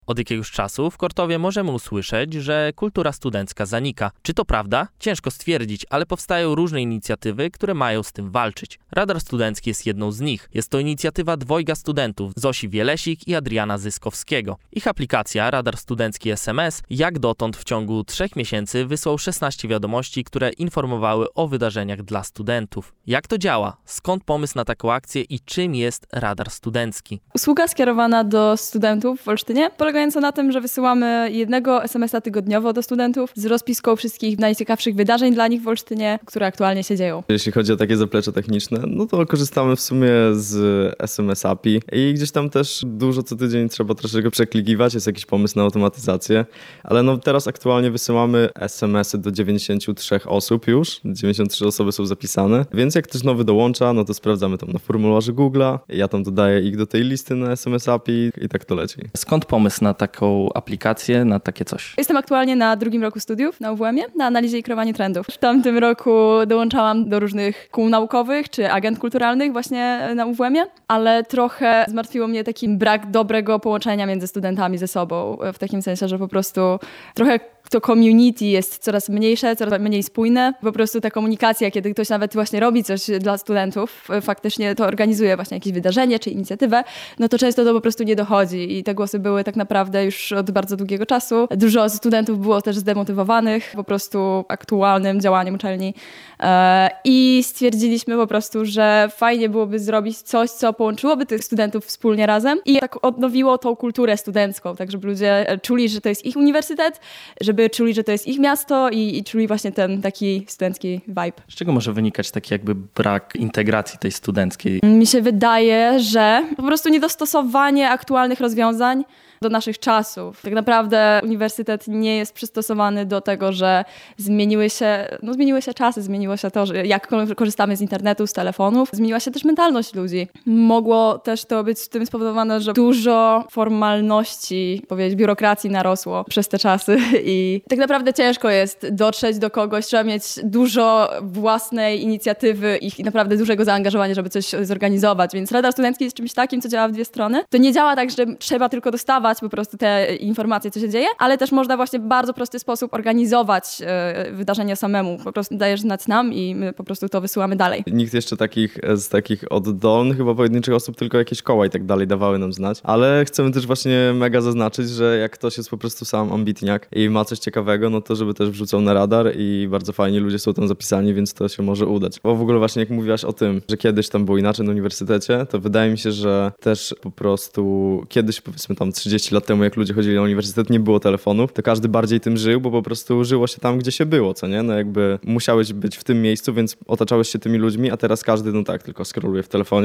Od jakiegoś czasu w Kortowie możemy usłyszeć, że kultura studencka zanika. Czy to prawda? Ciężko stwierdzić, ale powstają różne inicjatywy, które mają z tym walczyć. Radar Studencki jest jedną z nich. Jest to inicjatywa dwojga studentów, Zosi Wielesik i Adriana Zyskowskiego. Ich aplikacja Radar Studencki SMS jak dotąd w ciągu 3 miesięcy wysłał 16 wiadomości, które informowały o wydarzeniach dla studentów. Jak to działa? Skąd pomysł na taką akcję i czym jest Radar Studencki? Usługa skierowana do studentów w Olsztynie, polegająca na tym, że wysyłamy jednego SMS-a tygodniowo do studentów z rozpiską wszystkich najciekawszych wydarzeń dla nich w Olsztynie, które aktualnie się dzieją. Jeśli chodzi o takie zaplecze techniczne, no to korzystamy w sumie z SMS API i gdzieś tam też dużo co tydzień trzeba troszeczkę przeklikiwać, jest jakiś pomysł na automatyzację, ale no teraz aktualnie wysyłamy SMS-y do 93 osób już, 93 osoby są zapisane, więc jak ktoś nowy dołącza, no to sprawdzamy tam na formularzu Google'a, ja tam dodaję ich do tej listy na SMS API i tak to leci. Skąd pomysł na taką aplikację, na takie coś? Jestem aktualnie na 2. roku studiów na UWM-ie, na analizie i kreowaniu trendów. W tamtym roku dołączałam do różnych kół naukowych czy agent kulturalnych właśnie na UWM-ie, ale trochę zmartwiło mnie taki brak dobrego połączenia między studentami ze sobą, w takim sensie, że po prostu trochę to community jest coraz mniejsze, coraz mniej spójne. Po prostu ta komunikacja, kiedy ktoś nawet właśnie robi coś dla studentów, faktycznie to organizuje właśnie jakieś wydarzenie czy inicjatywę, no to często to po prostu nie dochodzi i te głosy były tak naprawdę już od bardzo długiego czasu. Dużo studentów było też zdemotywowanych po prostu aktualnym działaniem uczelni i stwierdziliśmy po prostu, że fajnie byłoby zrobić coś, co połączyłoby tych studentów wspólnie razem i tak odnowiło tą kulturę studencką, tak żeby ludzie czuli, że to jest ich uniwersytet, żeby czuli, że to jest ich miasto i czuli właśnie ten taki studencki vibe. Z czego może wynikać taki jakby brak integracji tej studenckiej? Mi się wydaje, że po prostu niedostosowanie aktualnych rozwiązań do naszych czasów. Tak naprawdę uniwersytet nie jest przystosowany do tego, że zmieniły się czasy, zmieniło się to, że jak korzystamy z internetu, z telefonów, zmieniła się też mentalność ludzi. Mogło też to być tym spowodowane, że dużo formalności, biurokracji narosło przez te czasy i tak naprawdę ciężko jest dotrzeć do kogoś, trzeba mieć dużo własnej inicjatywy i naprawdę dużego zaangażowania, żeby coś zorganizować, więc Radar Studencki jest czymś takim, co działa w 2 strony. To nie działa tak, że trzeba tylko dostawać po prostu te informacje, co się dzieje, ale też można właśnie w bardzo prosty sposób organizować wydarzenia samemu. Po prostu dajesz znać nam i my po prostu to wysyłamy dalej. Nikt jeszcze z takich oddolnych chyba pojedynczych osób, tylko jakieś koła i tak dalej dawały nam znać, ale chcemy też właśnie mega zaznaczyć, że jak ktoś jest po prostu sam ambitniak i ma coś ciekawego, no to żeby też wrzucał na radar i bardzo fajnie ludzie są tam zapisani, więc to się może udać. Bo w ogóle właśnie jak mówiłaś o tym, że kiedyś tam było inaczej na uniwersytecie, to wydaje mi się, że też po prostu kiedyś, powiedzmy tam 30 lat temu, jak ludzie chodzili na uniwersytet, nie było telefonów, to każdy bardziej tym żył, bo po prostu żyło się tam, gdzie się było, co nie? No jakby musiałeś być w tym miejscu, więc otaczałeś się tymi ludźmi, a teraz każdy, no tak, tylko scrolluje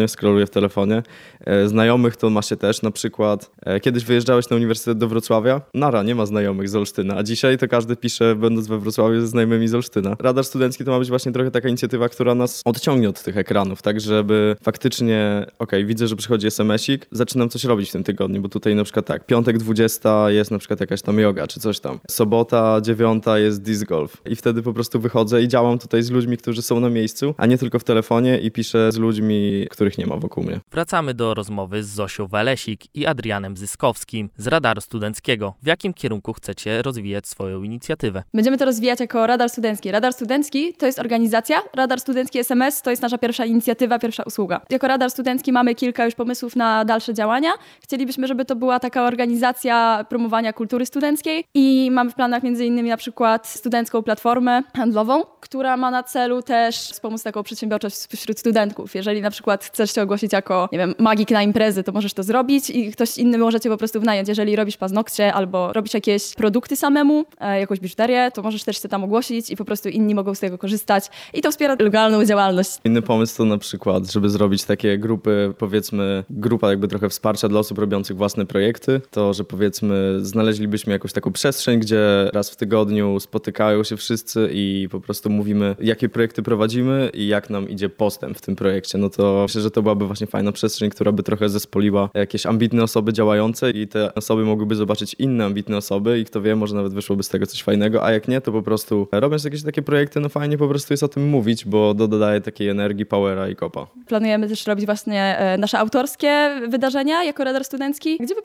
w telefonie. Znajomych to ma się też, na przykład kiedyś wyjeżdżałeś na uniwersytet do Wrocławia, nie ma znajomych z Olsztyna, a dzisiaj to każdy pisze, będąc we Wrocławiu, ze znajomymi z Olsztyna. Radar Studencki to ma być właśnie trochę taka inicjatywa, która nas odciągnie od tych ekranów, tak, żeby faktycznie, widzę, że przychodzi SMS-ik, zaczynam coś robić w tym tygodniu, bo tutaj na przykład tak, piątek 20 jest na przykład jakaś tam yoga czy coś tam. Sobota 9 jest disc golf. I wtedy po prostu wychodzę i działam tutaj z ludźmi, którzy są na miejscu, a nie tylko w telefonie i piszę z ludźmi, których nie ma wokół mnie. Wracamy do rozmowy z Zosią Wielesik i Adrianem Zyskowskim z Radaru Studenckiego. W jakim kierunku chcecie rozwijać swoją inicjatywę? Będziemy to rozwijać jako Radar Studencki. Radar Studencki to jest organizacja. Radar Studencki SMS to jest nasza pierwsza inicjatywa, pierwsza usługa. Jako Radar Studencki mamy kilka już pomysłów na dalsze działania. Chcielibyśmy, żeby to była taka organizacja promowania kultury studenckiej i mamy w planach m.in. na przykład studencką platformę handlową, która ma na celu też wspomóc taką przedsiębiorczość wśród studentów. Jeżeli na przykład chcesz się ogłosić jako, magik na imprezy, to możesz to zrobić i ktoś inny może cię po prostu wynająć. Jeżeli robisz paznokcie albo robisz jakieś produkty samemu, jakąś biżuterię, to możesz też się tam ogłosić i po prostu inni mogą z tego korzystać i to wspiera legalną działalność. Inny pomysł to na przykład, żeby zrobić takie grupy, grupa jakby trochę wsparcia dla osób robiących własne projekty, to, że znaleźlibyśmy jakąś taką przestrzeń, gdzie raz w tygodniu spotykają się wszyscy i po prostu mówimy, jakie projekty prowadzimy i jak nam idzie postęp w tym projekcie. No to myślę, że to byłaby właśnie fajna przestrzeń, która by trochę zespoliła jakieś ambitne osoby działające i te osoby mogłyby zobaczyć inne ambitne osoby i kto wie, może nawet wyszłoby z tego coś fajnego, a jak nie, to po prostu robiąc jakieś takie projekty, no fajnie po prostu jest o tym mówić, bo dodaje takiej energii, powera i kopa. Planujemy też robić właśnie nasze autorskie wydarzenia jako Radar Studencki, gdzie po prostu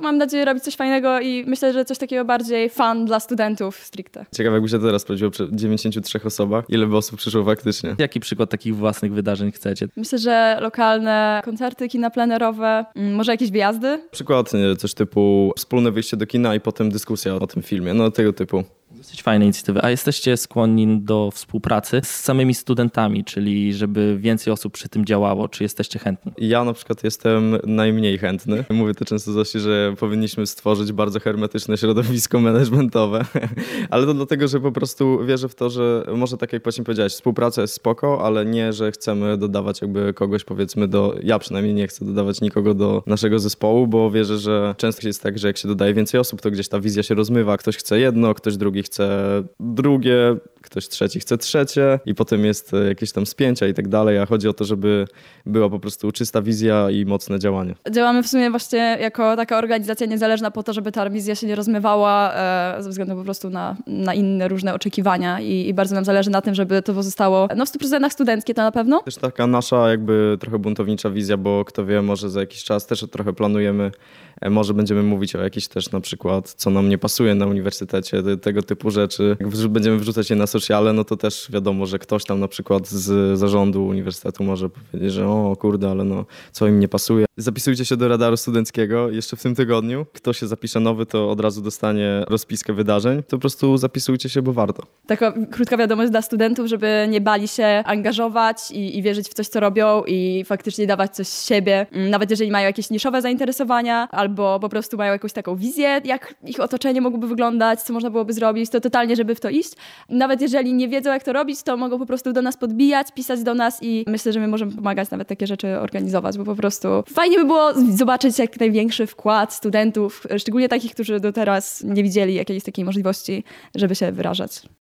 mam nadzieję robić coś fajnego i myślę, że coś takiego bardziej fun dla studentów stricte. Ciekawe, jakby się teraz sprawdziło przy 93 osobach, ile by osób przyszło faktycznie. Jaki przykład takich własnych wydarzeń chcecie? Myślę, że lokalne koncerty, kina plenerowe, może jakieś wyjazdy. Przykład, nie, coś typu wspólne wyjście do kina i potem dyskusja o tym filmie, no tego typu. Dosyć fajne inicjatywy. A jesteście skłonni do współpracy z samymi studentami, czyli żeby więcej osób przy tym działało? Czy jesteście chętni? Ja na przykład jestem najmniej chętny. Mówię to często Zosi, że powinniśmy stworzyć bardzo hermetyczne środowisko managementowe, ale to dlatego, że po prostu wierzę w to, że może tak jak właśnie powiedziałeś, współpraca jest spoko, ale nie, że chcemy dodawać jakby kogoś powiedzmy ja przynajmniej nie chcę dodawać nikogo do naszego zespołu, bo wierzę, że często jest tak, że jak się dodaje więcej osób, to gdzieś ta wizja się rozmywa. Ktoś chce jedno, ktoś drugi chce drugie, ktoś trzeci chce trzecie i potem jest jakieś tam spięcia i tak dalej, a chodzi o to, żeby była po prostu czysta wizja i mocne działanie. Działamy w sumie właśnie jako taka organizacja niezależna po to, żeby ta wizja się nie rozmywała ze względu po prostu na inne różne oczekiwania i bardzo nam zależy na tym, żeby to pozostało w 100% studenckie to na pewno. Też taka nasza jakby trochę buntownicza wizja, bo kto wie, może za jakiś czas też trochę planujemy, może będziemy mówić o jakichś też na przykład, co nam nie pasuje na uniwersytecie, tego typu rzeczy. Jak będziemy wrzucać je na sociale, no to też wiadomo, że ktoś tam na przykład z zarządu uniwersytetu może powiedzieć, że o kurde, ale no co im nie pasuje. Zapisujcie się do radaru studenckiego jeszcze w tym tygodniu. Kto się zapisze nowy, to od razu dostanie rozpiskę wydarzeń. To po prostu zapisujcie się, bo warto. Taka krótka wiadomość dla studentów, żeby nie bali się angażować i wierzyć w coś, co robią i faktycznie dawać coś z siebie. Nawet jeżeli mają jakieś niszowe zainteresowania albo po prostu mają jakąś taką wizję, jak ich otoczenie mogłoby wyglądać, co można byłoby zrobić, to totalnie, żeby w to iść. Nawet jeżeli nie wiedzą, jak to robić, to mogą po prostu do nas podbijać, pisać do nas i myślę, że my możemy pomagać nawet takie rzeczy organizować, bo po prostu fajnie by było zobaczyć jak największy wkład studentów, szczególnie takich, którzy do teraz nie widzieli jakiejś takiej możliwości, żeby się wyrażać.